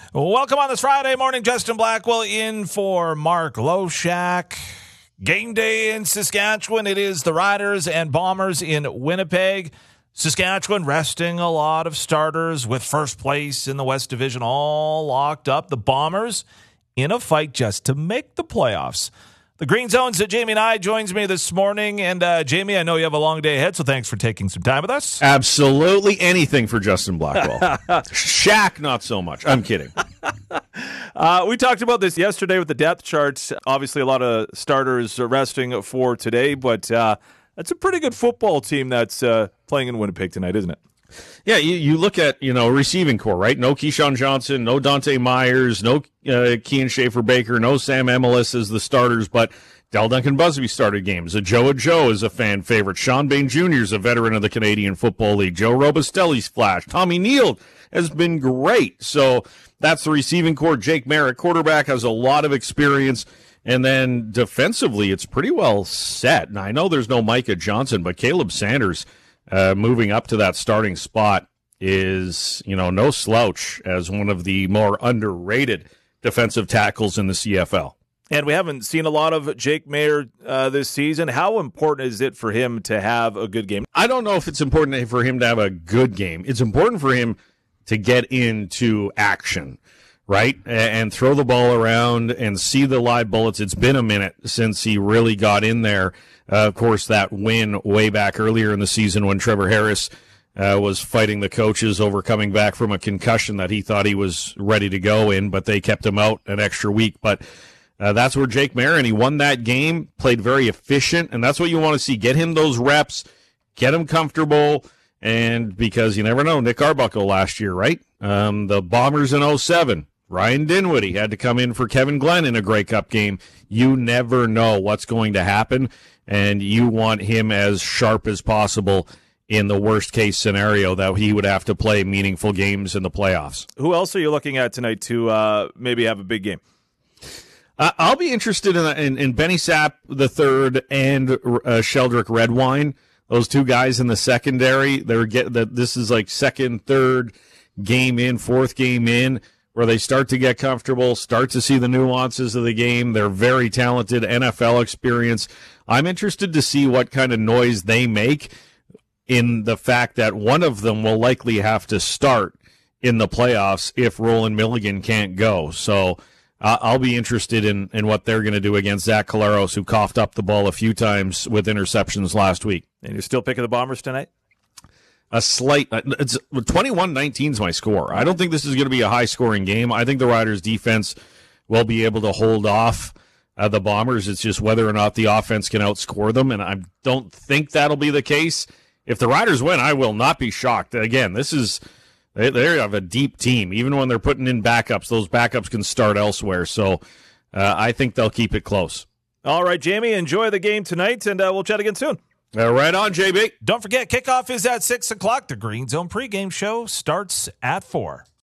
Welcome on this Friday morning. Justin Blackwell in for Mark Loshak. Game day in Saskatchewan. It is the Riders and Bombers in Winnipeg. Saskatchewan resting a lot of starters with first place in the West Division all locked up. The Bombers in a fight just to make the playoffs. The Green Zone's Jamie Nye joins me this morning. And Jamie, I know you have a long day ahead, so thanks for taking some time with us. Absolutely anything for Justin Blackwell. Shaq, not so much. I'm kidding. We talked about this yesterday with the depth charts. Obviously, a lot of starters are resting for today, but that's a pretty good football team that's playing in Winnipeg tonight, isn't it? Yeah, you look at, receiving core, right? No Keyshawn Johnson, no Dante Myers, no Kean Schaefer-Baker, no Sam Emilus as the starters, but Del Duncan Busby started games. Joe is a fan favorite. Sean Bain Jr. is a veteran of the Canadian Football League. Joe Robustelli's flash. Tommy Neal has been great. So that's the receiving core. Jake Merritt, quarterback, has a lot of experience. And then defensively, it's pretty well set. And I know there's no Micah Johnson, but Caleb Sanders moving up to that starting spot is, no slouch as one of the more underrated defensive tackles in the CFL. And we haven't seen a lot of Jake Maier this season. How important is it for him to have a good game? I don't know if it's important for him to have a good game. It's important for him to get into action, right? And throw the ball around and see the live bullets. It's been a minute since he really got in there. Of course, that win way back earlier in the season when Trevor Harris was fighting the coaches over coming back from a concussion that he thought he was ready to go in, but they kept him out an extra week. But that's where Jake Maier, and he won that game, played very efficient, and that's what you want to see. Get him those reps, get him comfortable, and because you never know, Nick Arbuckle last year, right? The Bombers in 2007. Ryan Dinwiddie had to come in for Kevin Glenn in a Grey Cup game. You never know what's going to happen, and you want him as sharp as possible in the worst-case scenario that he would have to play meaningful games in the playoffs. Who else are you looking at tonight to maybe have a big game? I'll be interested in Benny Sapp III and Sheldrick Redwine. Those two guys in the secondary. This is like second, third game in, fourth game in, where they start to get comfortable, start to see the nuances of the game. They're very talented, NFL experience. I'm interested to see what kind of noise they make in the fact that one of them will likely have to start in the playoffs if Roland Milligan can't go. So I'll be interested in what they're going to do against Zach Collaros, who coughed up the ball a few times with interceptions last week. And you're still picking the Bombers tonight? It's 21-19 is my score. I don't think this is going to be a high-scoring game. I think the Riders' defense will be able to hold off the Bombers. It's just whether or not the offense can outscore them, and I don't think that'll be the case. If the Riders win, I will not be shocked. Again, they have a deep team. Even when they're putting in backups, those backups can start elsewhere. So I think they'll keep it close. All right, Jamie, enjoy the game tonight, and we'll chat again soon. Right on, JB. Don't forget, kickoff is at 6 o'clock. The Green Zone pregame show starts at 4.